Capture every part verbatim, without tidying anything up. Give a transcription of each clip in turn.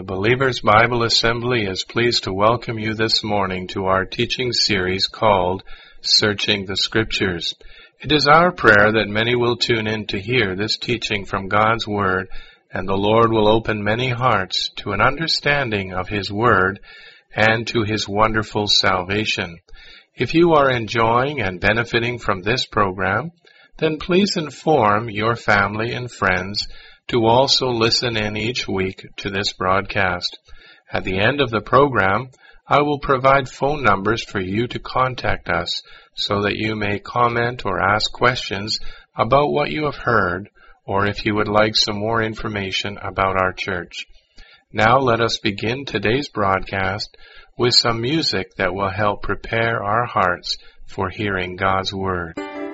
Believers Bible Assembly is pleased to welcome you this morning to our teaching series called Searching the Scriptures. It is our prayer that many will tune in to hear this teaching from God's Word, and the Lord will open many hearts to an understanding of His Word and to His wonderful salvation. If you are enjoying and benefiting from this program, then please inform your family and friends to also listen in each week to this broadcast. At the end of the program, I will provide phone numbers for you to contact us so that you may comment or ask questions about what you have heard, or if you would like some more information about our church. Now let us begin today's broadcast with some music that will help prepare our hearts for hearing God's Word.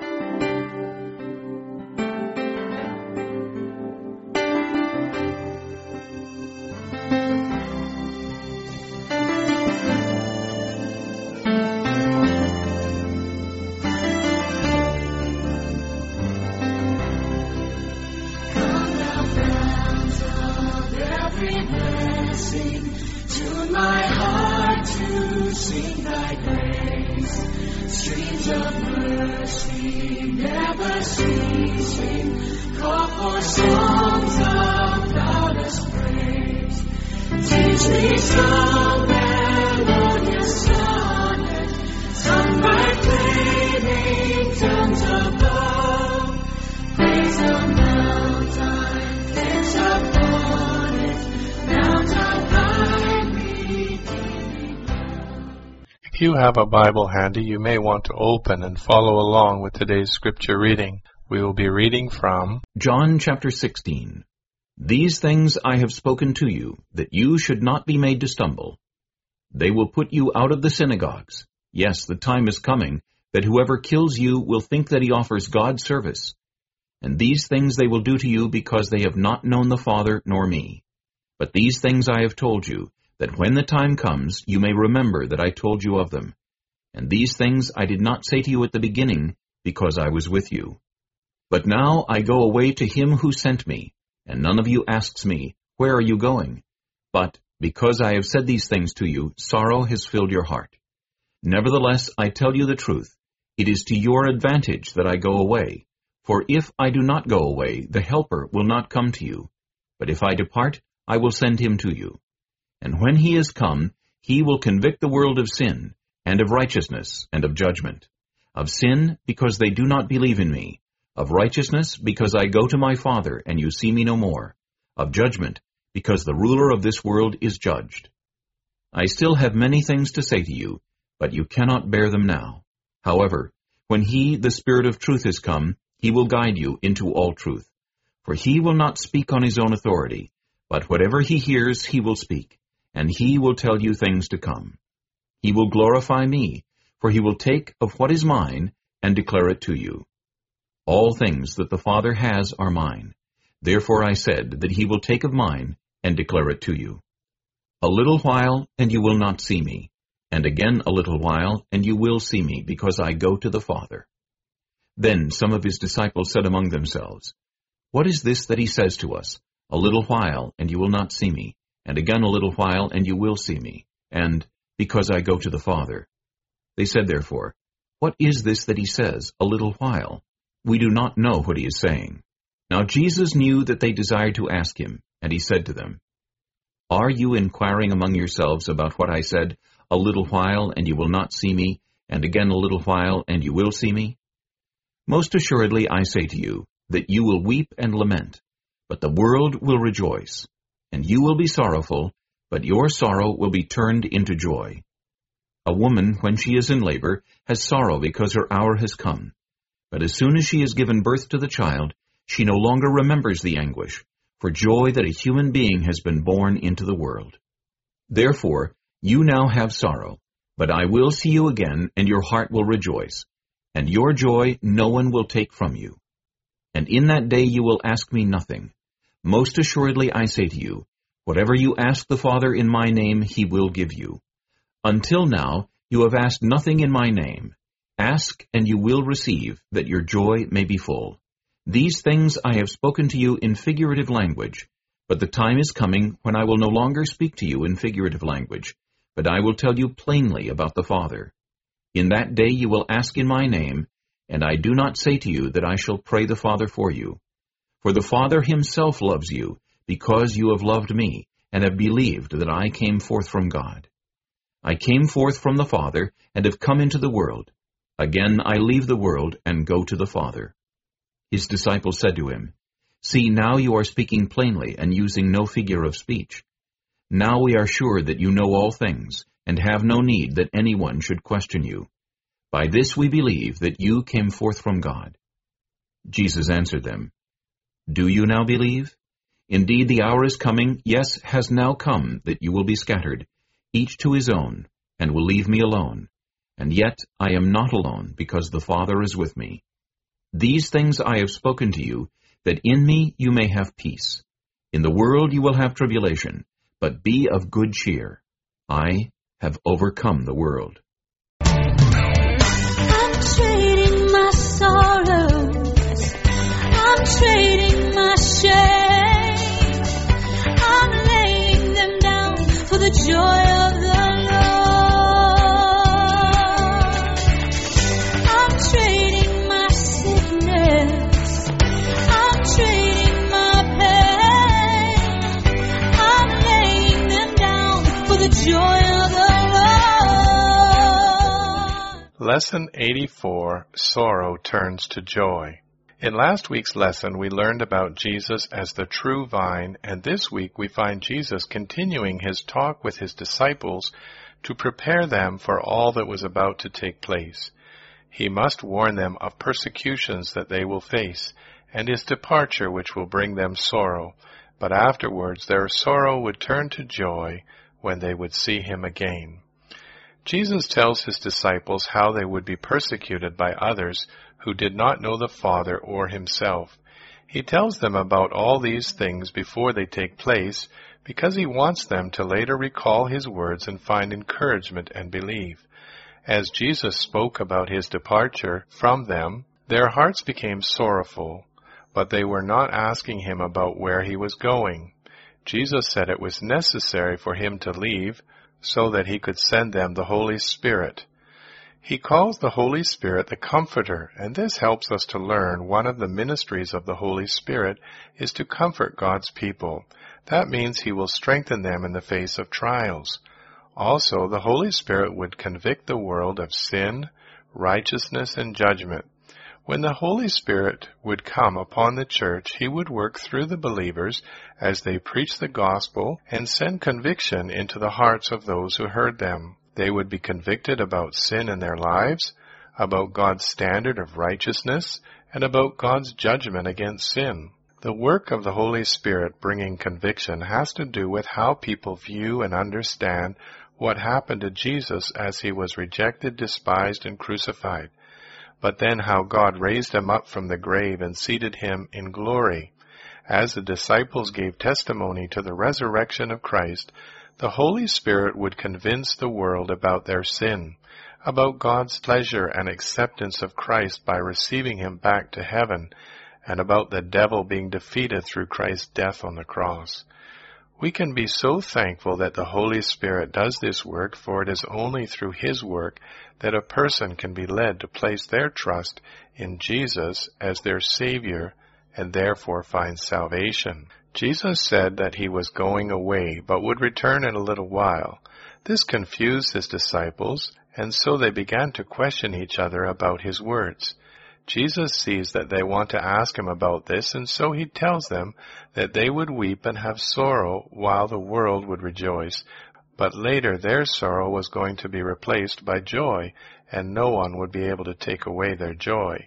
If you have a Bible handy, you may want to open and follow along with today's scripture reading. We will be reading from John chapter sixteen. These things I have spoken to you, that you should not be made to stumble. They will put you out of the synagogues. Yes, the time is coming, that whoever kills you will think that he offers God service. And these things they will do to you because they have not known the Father nor me. But these things I have told you, that when the time comes, you may remember that I told you of them. And these things I did not say to you at the beginning, because I was with you. But now I go away to him who sent me, and none of you asks me, where are you going? But because I have said these things to you, sorrow has filled your heart. Nevertheless, I tell you the truth. It is to your advantage that I go away. For if I do not go away, the Helper will not come to you. But if I depart, I will send him to you. And when he is come, he will convict the world of sin, and of righteousness, and of judgment. Of sin, because they do not believe in me. Of righteousness, because I go to my Father, and you see me no more. Of judgment, because the ruler of this world is judged. I still have many things to say to you, but you cannot bear them now. However, when he, the Spirit of truth, is come, he will guide you into all truth. For he will not speak on his own authority, but whatever he hears he will speak, and he will tell you things to come. He will glorify me, for he will take of what is mine and declare it to you. All things that the Father has are mine. Therefore I said that he will take of mine and declare it to you. A little while, and you will not see me, and again a little while, and you will see me, because I go to the Father. Then some of his disciples said among themselves, What is this that he says to us? A little while, and you will not see me, and again a little while, and you will see me, and because I go to the Father. They said therefore, What is this that he says, a little while? We do not know what he is saying. Now Jesus knew that they desired to ask him, and he said to them, Are you inquiring among yourselves about what I said, a little while, and you will not see me, and again a little while, and you will see me? Most assuredly I say to you, that you will weep and lament, but the world will rejoice. And you will be sorrowful, but your sorrow will be turned into joy. A woman, when she is in labor, has sorrow because her hour has come. But as soon as she has given birth to the child, she no longer remembers the anguish, for joy that a human being has been born into the world. Therefore, you now have sorrow, but I will see you again, and your heart will rejoice, and your joy no one will take from you. And in that day you will ask me nothing. Most assuredly I say to you, whatever you ask the Father in my name, he will give you. Until now you have asked nothing in my name. Ask, and you will receive, that your joy may be full. These things I have spoken to you in figurative language, But the time is coming when I will no longer speak to you in figurative language, but I will tell you plainly about the Father. In that day you will ask in my name, and I do not say to you that I shall pray the Father for you. For the Father himself loves you, because you have loved me, and have believed that I came forth from God. I came forth from the Father, and have come into the world. Again I leave the world, and go to the Father. His disciples said to him, See, now you are speaking plainly, and using no figure of speech. Now we are sure that you know all things, and have no need that anyone should question you. By this we believe that you came forth from God. Jesus answered them, Do you now believe? Indeed, the hour is coming, yes, has now come, that you will be scattered, each to his own, and will leave me alone. And yet I am not alone, because the Father is with me. These things I have spoken to you, that in me you may have peace. In the world you will have tribulation, but be of good cheer. I have overcome the world. I'm trading my sorrows. I'm trading my shame. I'm laying them down for the joy of the Lord. I'm trading my sickness. I'm trading my pain. I'm laying them down for the joy of the Lord. Lesson eighty-four, Sorrow Turns to Joy. In last week's lesson, we learned about Jesus as the true vine, and this week we find Jesus continuing his talk with his disciples to prepare them for all that was about to take place. He must warn them of persecutions that they will face, and his departure which will bring them sorrow, but afterwards their sorrow would turn to joy when they would see him again. Jesus tells his disciples how they would be persecuted by others who did not know the Father or himself. He tells them about all these things before they take place because he wants them to later recall his words and find encouragement and believe. As Jesus spoke about his departure from them, their hearts became sorrowful, but they were not asking him about where he was going. Jesus said it was necessary for him to leave so that he could send them the Holy Spirit. He calls the Holy Spirit the Comforter, and this helps us to learn one of the ministries of the Holy Spirit is to comfort God's people. That means he will strengthen them in the face of trials. Also, the Holy Spirit would convict the world of sin, righteousness, and judgment. When the Holy Spirit would come upon the church, he would work through the believers as they preach the gospel and send conviction into the hearts of those who heard them. They would be convicted about sin in their lives, about God's standard of righteousness, and about God's judgment against sin. The work of the Holy Spirit bringing conviction has to do with how people view and understand what happened to Jesus as he was rejected, despised, and crucified, but then how God raised him up from the grave and seated him in glory. As the disciples gave testimony to the resurrection of Christ, the Holy Spirit would convince the world about their sin, about God's pleasure and acceptance of Christ by receiving him back to heaven, and about the devil being defeated through Christ's death on the cross. We can be so thankful that the Holy Spirit does this work, for it is only through his work that a person can be led to place their trust in Jesus as their Savior and therefore find salvation. Jesus said that he was going away, but would return in a little while. This confused his disciples, and so they began to question each other about his words. Jesus sees that they want to ask him about this, and so he tells them that they would weep and have sorrow while the world would rejoice, but later their sorrow was going to be replaced by joy, and no one would be able to take away their joy.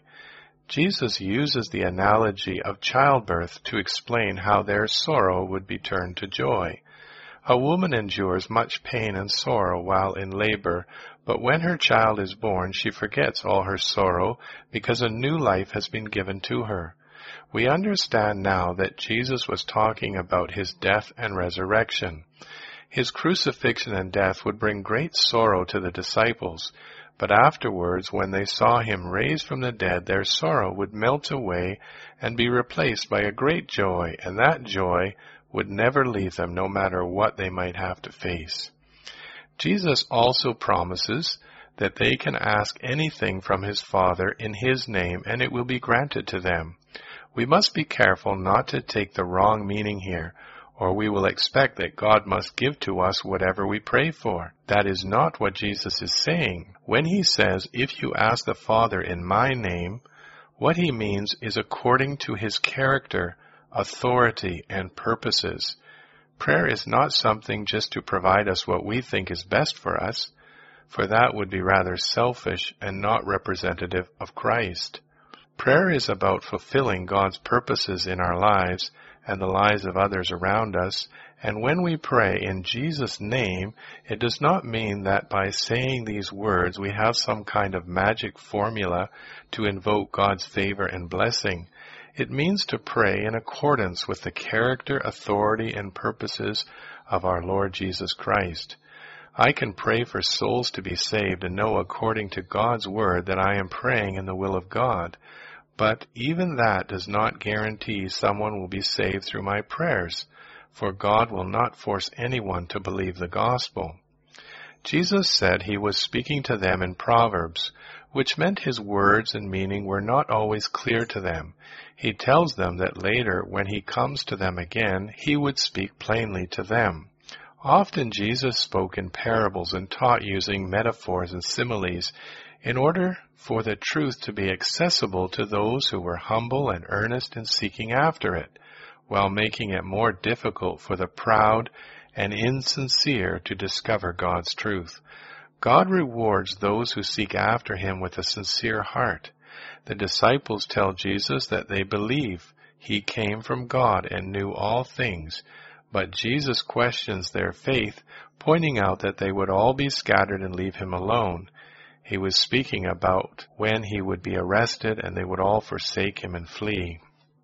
Jesus uses the analogy of childbirth to explain how their sorrow would be turned to joy. A woman endures much pain and sorrow while in labor, but when her child is born, she forgets all her sorrow because a new life has been given to her. We understand now that Jesus was talking about his death and resurrection. His crucifixion and death would bring great sorrow to the disciples, but afterwards, when they saw him raised from the dead, their sorrow would melt away and be replaced by a great joy, and that joy would never leave them no matter what they might have to face. Jesus also promises that they can ask anything from his Father in his name, and it will be granted to them. We must be careful not to take the wrong meaning here, or we will expect that God must give to us whatever we pray for. That is not what Jesus is saying. When he says, if you ask the Father in my name, what he means is according to his character, authority, and purposes. Prayer is not something just to provide us what we think is best for us, for that would be rather selfish and not representative of Christ. Prayer is about fulfilling God's purposes in our lives and the lives of others around us, and when we pray in Jesus' name, it does not mean that by saying these words we have some kind of magic formula to invoke God's favor and blessing. It means to pray in accordance with the character, authority, and purposes of our Lord Jesus Christ. I can pray for souls to be saved and know according to God's word that I am praying in the will of God. But even that does not guarantee someone will be saved through my prayers, for God will not force anyone to believe the gospel. Jesus said he was speaking to them in Proverbs, which meant his words and meaning were not always clear to them. He tells them that later, when he comes to them again, he would speak plainly to them. Often Jesus spoke in parables and taught using metaphors and similes in order for the truth to be accessible to those who were humble and earnest in seeking after it, while making it more difficult for the proud and insincere to discover God's truth. God rewards those who seek after him with a sincere heart. The disciples tell Jesus that they believe he came from God and knew all things, but Jesus questions their faith, pointing out that they would all be scattered and leave him alone. He was speaking about when he would be arrested and they would all forsake him and flee.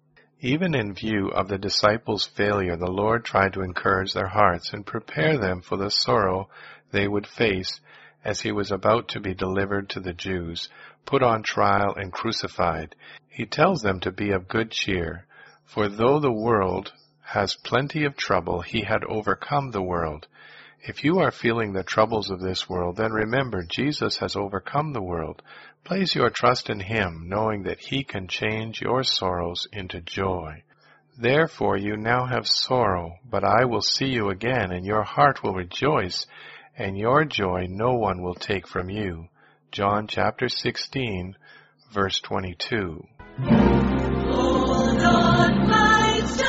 Even in view of the disciples' failure, the Lord tried to encourage their hearts and prepare them for the sorrow they would face as he was about to be delivered to the Jews, put on trial and crucified. He tells them to be of good cheer, for though the world has plenty of trouble, he had overcome the world. If you are feeling the troubles of this world, then remember Jesus has overcome the world. Place your trust in him, knowing that he can change your sorrows into joy. Therefore you now have sorrow, but I will see you again, and your heart will rejoice, and your joy no one will take from you. John chapter sixteen, verse twenty-two. Oh Lord, my joy.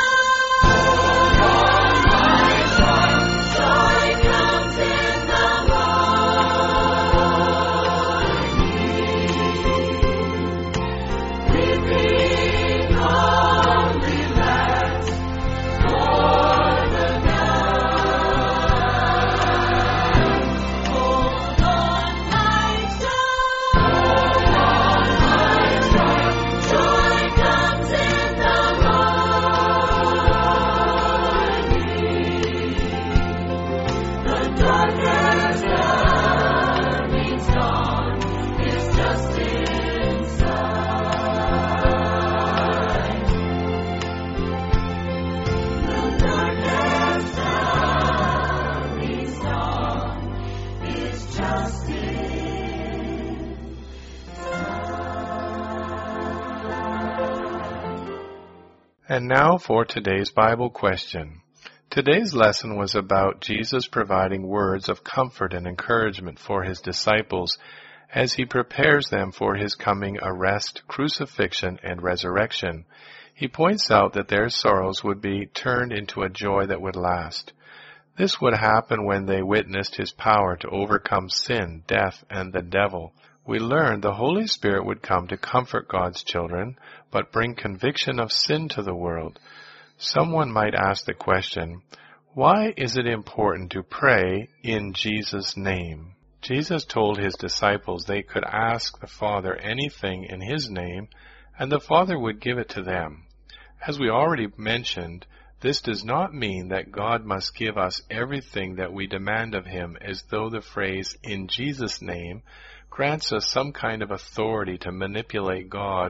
And now for today's Bible question. Today's lesson was about Jesus providing words of comfort and encouragement for his disciples as he prepares them for his coming arrest, crucifixion, and resurrection. He points out that their sorrows would be turned into a joy that would last. This would happen when they witnessed his power to overcome sin, death, and the devil. We learned the Holy Spirit would come to comfort God's children, but bring conviction of sin to the world. Someone might ask the question, why is it important to pray in Jesus' name? Jesus told his disciples they could ask the Father anything in his name, and the Father would give it to them. As we already mentioned, this does not mean that God must give us everything that we demand of him, as though the phrase, in Jesus' name, grants us some kind of authority to manipulate God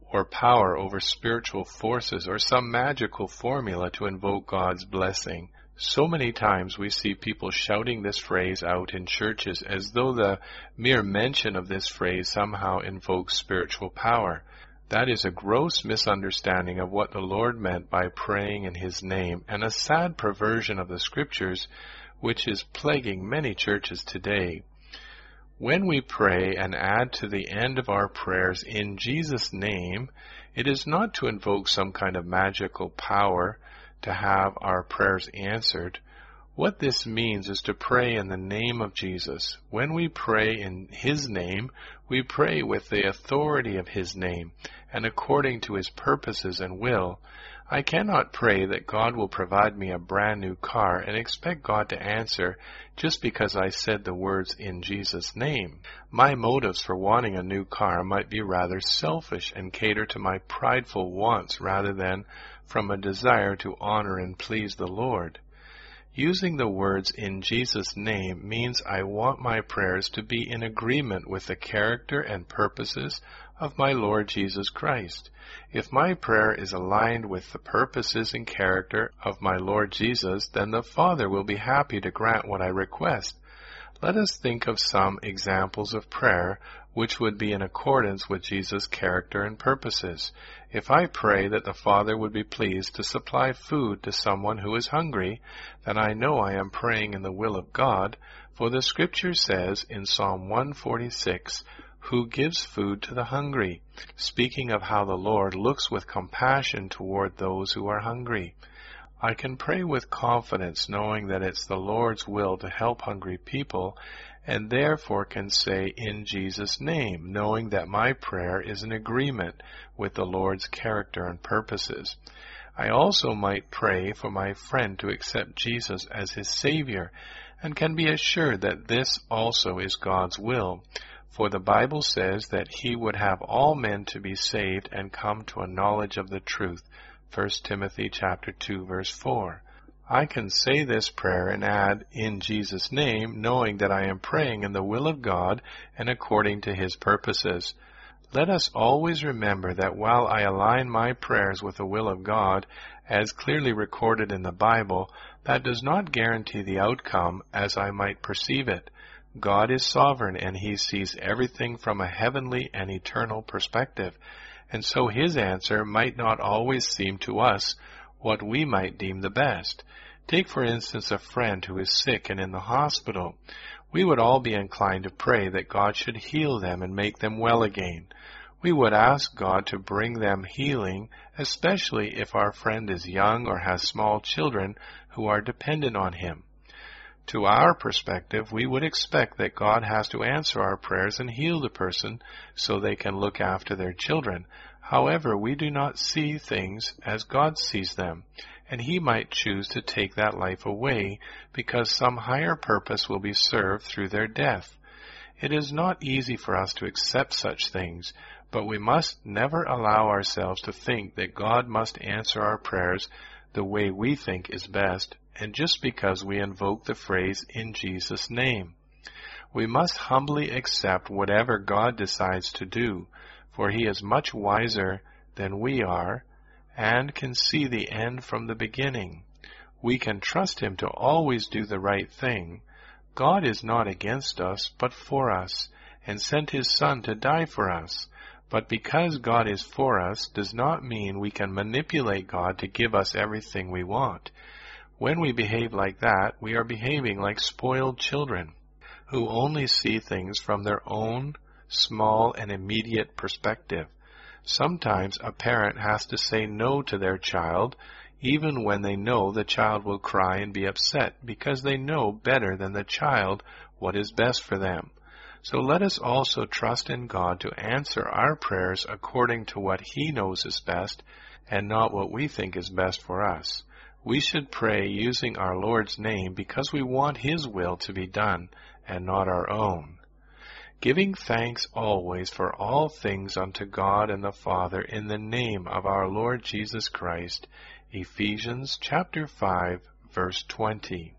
or power over spiritual forces, or some magical formula to invoke God's blessing. So many times we see people shouting this phrase out in churches as though the mere mention of this phrase somehow invokes spiritual power. That is a gross misunderstanding of what the Lord meant by praying in His name, and a sad perversion of the Scriptures which is plaguing many churches today. When we pray and add to the end of our prayers in Jesus' name, it is not to invoke some kind of magical power to have our prayers answered. What this means is to pray in the name of Jesus. When we pray in His name, we pray with the authority of His name and according to His purposes and will. I cannot pray that God will provide me a brand new car and expect God to answer just because I said the words in Jesus' name. My motives for wanting a new car might be rather selfish and cater to my prideful wants rather than from a desire to honor and please the Lord. Using the words in Jesus' name means I want my prayers to be in agreement with the character and purposes of my Lord Jesus Christ. If my prayer is aligned with the purposes and character of my Lord Jesus, then the Father will be happy to grant what I request. Let us think of some examples of prayer which would be in accordance with Jesus' character and purposes. If I pray that the Father would be pleased to supply food to someone who is hungry, then I know I am praying in the will of God, for the Scripture says in Psalm one forty-six, "Who gives food to the hungry," speaking of how the Lord looks with compassion toward those who are hungry. I can pray with confidence knowing that it's the Lord's will to help hungry people, and therefore can say in Jesus' name, knowing that my prayer is in agreement with the Lord's character and purposes. I also might pray for my friend to accept Jesus as his Savior, and can be assured that this also is God's will. For the Bible says that He would have all men to be saved and come to a knowledge of the truth. First Timothy chapter two, verse four. I can say this prayer and add, in Jesus' name, knowing that I am praying in the will of God and according to His purposes. Let us always remember that while I align my prayers with the will of God, as clearly recorded in the Bible, that does not guarantee the outcome as I might perceive it. God is sovereign and He sees everything from a heavenly and eternal perspective, and so His answer might not always seem to us what we might deem the best. Take, for instance, a friend who is sick and in the hospital. We would all be inclined to pray that God should heal them and make them well again. We would ask God to bring them healing, especially if our friend is young or has small children who are dependent on Him. To our perspective, we would expect that God has to answer our prayers and heal the person so they can look after their children. However, we do not see things as God sees them, and He might choose to take that life away because some higher purpose will be served through their death. It is not easy for us to accept such things, but we must never allow ourselves to think that God must answer our prayers the way we think is best, and just because we invoke the phrase in Jesus' name. We must humbly accept whatever God decides to do, for He is much wiser than we are and can see the end from the beginning. We can trust Him to always do the right thing. God is not against us, but for us, and sent His Son to die for us. But because God is for us does not mean we can manipulate God to give us everything we want. When we behave like that, we are behaving like spoiled children who only see things from their own small and immediate perspective. Sometimes a parent has to say no to their child, even when they know the child will cry and be upset, because they know better than the child what is best for them. So let us also trust in God to answer our prayers according to what He knows is best, and not what we think is best for us. We should pray using our Lord's name because we want His will to be done, and not our own. Giving thanks always for all things unto God and the Father in the name of our Lord Jesus Christ. Ephesians chapter five, verse twenty.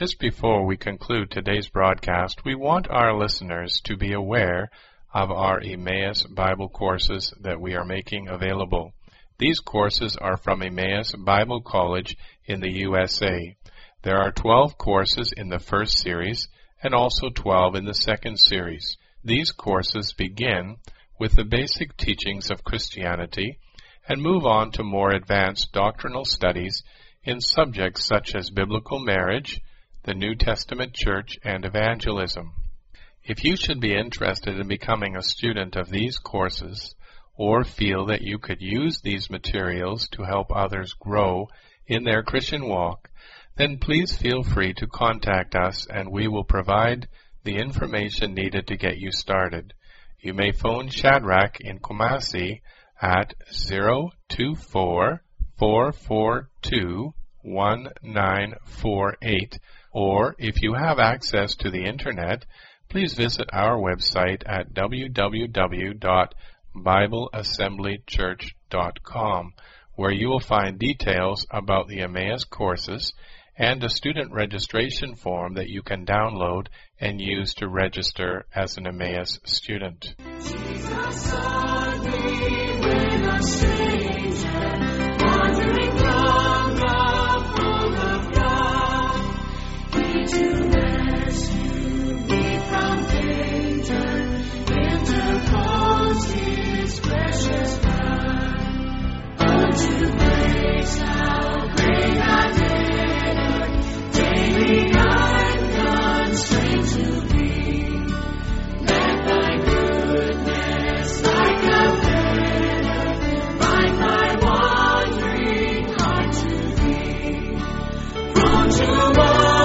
Just before we conclude today's broadcast, we want our listeners to be aware of our Emmaus Bible courses that we are making available. These courses are from Emmaus Bible College in the U S A. There are twelve courses in the first series and also twelve in the second series. These courses begin with the basic teachings of Christianity and move on to more advanced doctrinal studies in subjects such as biblical marriage, the New Testament church, and evangelism. If you should be interested in becoming a student of these courses or feel that you could use these materials to help others grow in their Christian walk, then please feel free to contact us and we will provide the information needed to get you started. You may phone Shadrach in Kumasi at zero two four, four four two, one nine four eight, or if you have access to the internet, please visit our website at w w w dot bible assembly church dot com, where you will find details about the Emmaus courses and a student registration form that you can download and use to register as an Emmaus student. Jesus sought me when a stranger, wandering from the fold of God. He to rescue me from danger, interposed His precious blood. Unto grace how great I did, daily I'm constrained to be. Let Thy goodness like a fetter bind my wandering heart to Thee. Prone to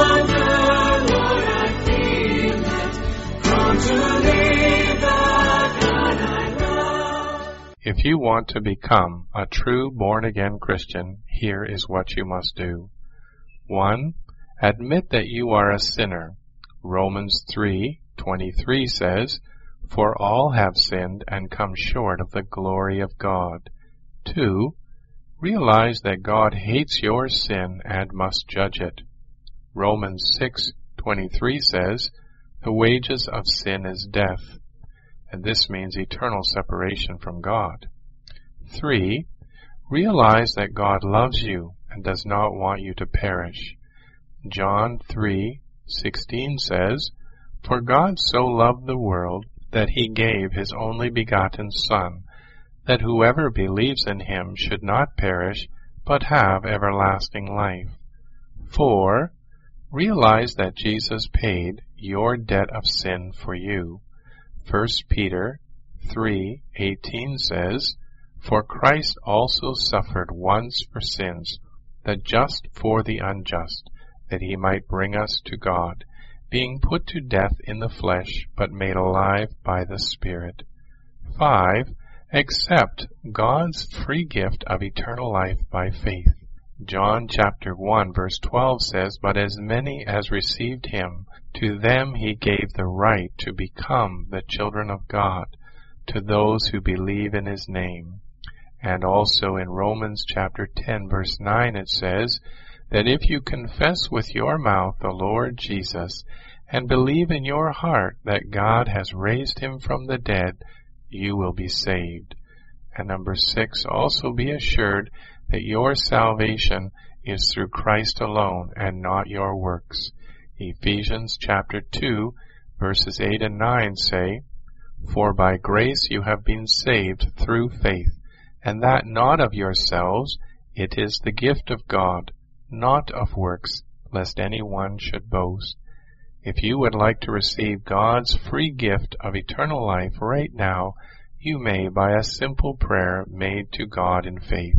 wander, Lord, I feel it, prone to leave the God I love. If you want to become a true born-again Christian, here is what you must do. One, admit that you are a sinner. Romans three twenty-three says, "For all have sinned and come short of the glory of God." Two, realize that God hates your sin and must judge it. Romans six twenty-three says, "The wages of sin is death," and this means eternal separation from God. Three, realize that God loves you and does not want you to perish. John three sixteen says, "For God so loved the world that He gave His only begotten Son, that whoever believes in Him should not perish, but have everlasting life." Four, realize that Jesus paid your debt of sin for you. First Peter three eighteen says, "For Christ also suffered once for sins, the just for the unjust, that He might bring us to God, being put to death in the flesh, but made alive by the Spirit." Five, accept God's free gift of eternal life by faith. John chapter one verse twelve says, "But as many as received Him, to them He gave the right to become the children of God, to those who believe in His name." And also in Romans chapter ten verse nine it says that if you confess with your mouth the Lord Jesus and believe in your heart that God has raised Him from the dead, you will be saved. And number six, also be assured that your salvation is through Christ alone and not your works. Ephesians chapter two verses eight and nine say, "For by grace you have been saved through faith, and that not of yourselves, it is the gift of God, not of works, lest any one should boast." If you would like to receive God's free gift of eternal life right now, you may by a simple prayer made to God in faith.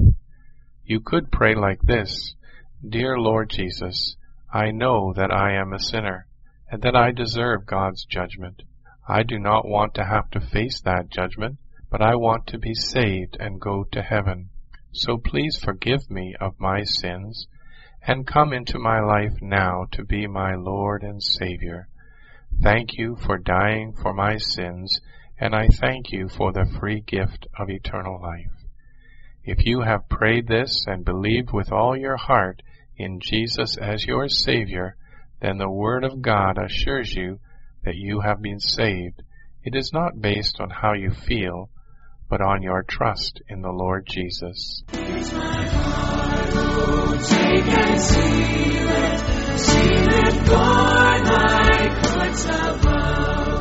You could pray like this: "Dear Lord Jesus, I know that I am a sinner, and that I deserve God's judgment. I do not want to have to face that judgment, but I want to be saved and go to heaven. So please forgive me of my sins and come into my life now to be my Lord and Savior. Thank you for dying for my sins, and I thank you for the free gift of eternal life." If you have prayed this and believed with all your heart in Jesus as your Savior, then the Word of God assures you that you have been saved. It is not based on how you feel, but on your trust in the Lord Jesus. Here's my heart, oh, take and seal it, seal it for thy courts above.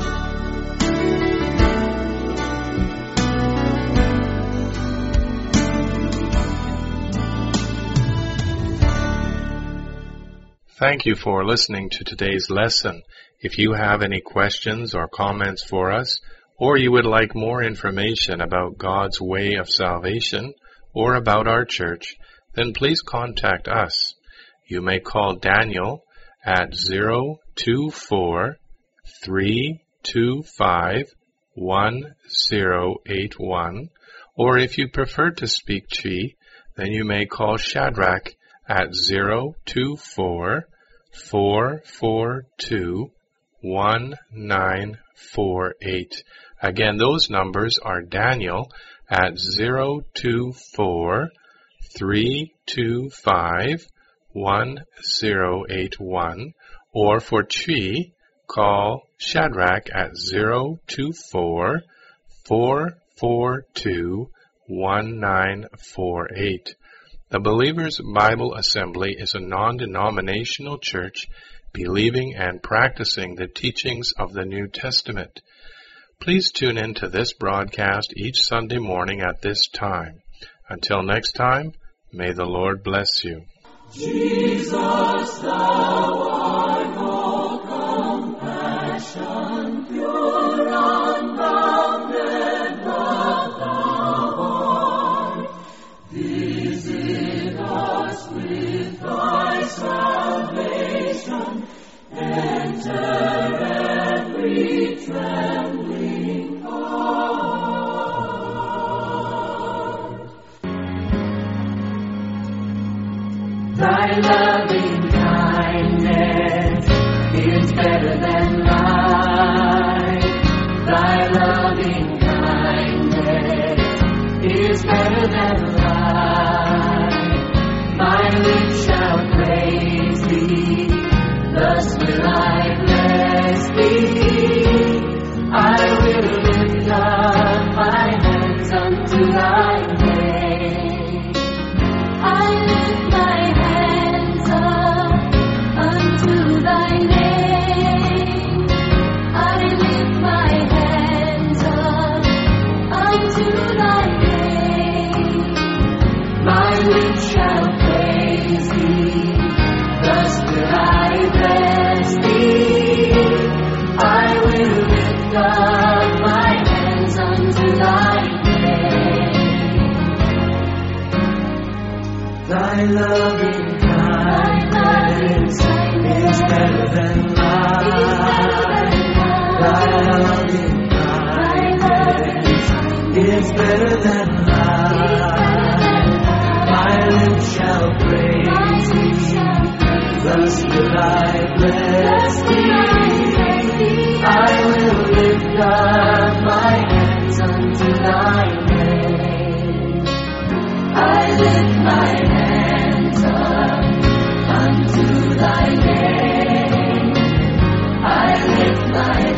Thank you for listening to today's lesson. If you have any questions or comments for us, or you would like more information about God's way of salvation or about our church, then please contact us. You may call Daniel at zero two four, three two five, one zero eight one, or if you prefer to speak Twi, then you may call Shadrach at zero two four, four four two, one nine four eight. Again, those numbers are Daniel at zero two four, three two five, one zero eight one, or for Twi, call Shadrach at zero two four, four four two, one nine four eight. The Believers Bible Assembly is a non-denominational church believing and practicing the teachings of the New Testament. Please tune in to this broadcast each Sunday morning at this time. Until next time, may the Lord bless you. Jesus, thou art all compassion, pure, unbounded love thou art. Visit us with thy salvation, enter every trembling heart. Thy loving kindness is better than life. Thy loving kindness is better than life. My lips shall praise thee, thus will I bless thee. I will lift up my hands unto thy name. I lift my hands up unto thy name. I lift my hands up unto thy name. My lips shall praise thee, thus will I bless thee. I will lift up my hands unto thy name. Thy loving kindness is better than life. Thy loving kindness is better than life. My lips shall praise thee, thus will I bless thee. I will lift up my hands unto thy name. I lift my hands up unto thy name. I lift my